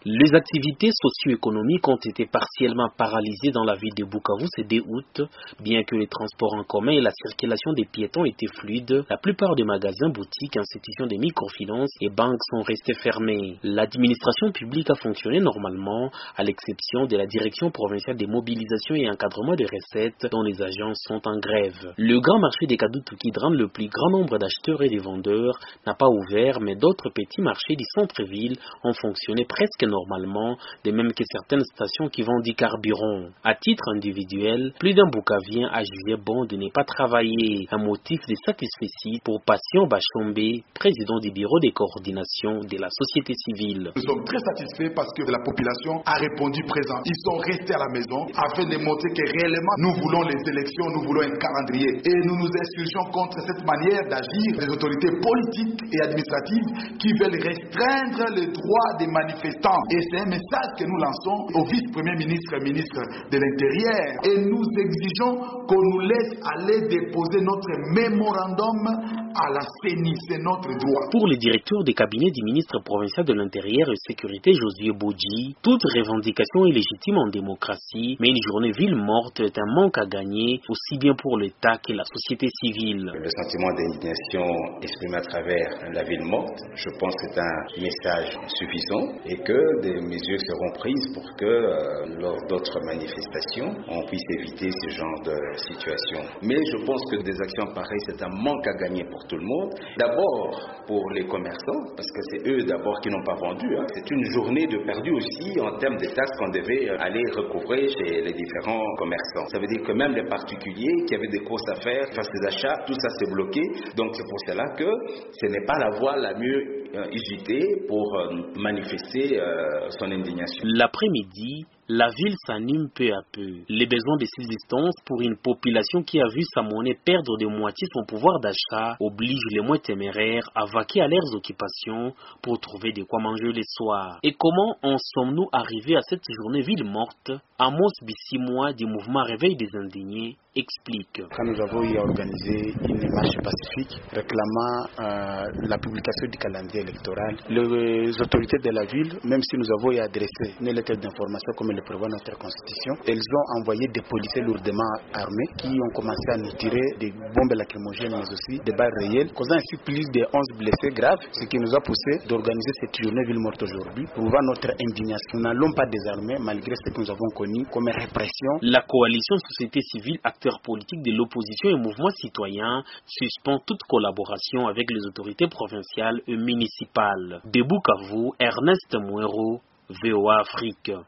Les activités socio-économiques ont été partiellement paralysées dans la ville de Bukavu ce 2 août. Bien que les transports en commun et la circulation des piétons étaient fluides, la plupart des magasins, boutiques, institutions de microfinance et banques sont restés fermés. L'administration publique a fonctionné normalement, à l'exception de la direction provinciale des mobilisations et encadrement des recettes dont les agents sont en grève. Le grand marché des Kadutu qui drame le plus grand nombre d'acheteurs et de vendeurs n'a pas ouvert, mais d'autres petits marchés du centre-ville ont fonctionné presque normalement, de même que certaines stations qui vendent du carburant. À titre individuel, plus d'un Bukavien a jugé bon de ne pas travailler, un motif de satisfaction pour Patient Bachombe, président du bureau de coordination de la société civile. Nous sommes très satisfaits parce que la population a répondu présent. Ils sont restés à la maison afin de montrer que réellement nous voulons les élections, nous voulons un calendrier. Et nous nous insurgeons contre cette manière d'agir des autorités politiques et administratives qui veulent restreindre les droits des manifestants. Et c'est un message que nous lançons au vice-premier ministre et ministre de l'Intérieur. Et nous exigeons qu'on nous laisse aller déposer notre mémorandum à la CENI. C'est notre droit. Pour le directeur des cabinets du ministre provincial de l'Intérieur et Sécurité, Josué Bodji, toute revendication est légitime en démocratie, mais une journée ville morte est un manque à gagner, aussi bien pour l'État que la société civile. Le sentiment d'indignation exprimé à travers la ville morte, je pense que c'est un message suffisant et que des mesures seront prises pour que lors d'autres manifestations, on puisse éviter ce genre de situation. Mais je pense que des actions pareilles, c'est un manque à gagner pour tout le monde. D'abord pour les commerçants, parce que c'est eux d'abord qui n'ont pas vendu. C'est une journée de perdu aussi en termes de taxes qu'on devait aller recouvrer chez les différents commerçants. Ça veut dire que même les particuliers qui avaient des courses à faire, faire des achats, tout ça s'est bloqué. Donc c'est pour cela que ce n'est pas la voie la mieux usitée pour manifester son indignation. L'après-midi, la ville s'anime peu à peu. Les besoins de subsistance pour une population qui a vu sa monnaie perdre de moitié son pouvoir d'achat obligent les moins téméraires à vaquer à leurs occupations pour trouver de quoi manger le soir. Et comment en sommes-nous arrivés à cette journée ville morte? Amos Bissimois du mouvement Réveil des Indignés explique. Quand nous avons eu à organiser une marche pacifique réclamant la publication du calendrier électoral, les autorités de la ville, même si nous avons eu adressé une lettre d'information comme le prévoit notre constitution, elles ont envoyé des policiers lourdement armés qui ont commencé à nous tirer des bombes lacrymogènes mais aussi des balles réelles, causant ainsi plus de 11 blessés graves, ce qui nous a poussé d'organiser cette journée ville morte aujourd'hui pour voir notre indignation. Nous n'allons pas désarmer malgré ce que nous avons connu comme répression. La coalition société civile, acteurs politiques de l'opposition et mouvements citoyens suspend toute collaboration avec les autorités provinciales et municipales. De Bukavu, Ernest Mouero, VOA Afrique.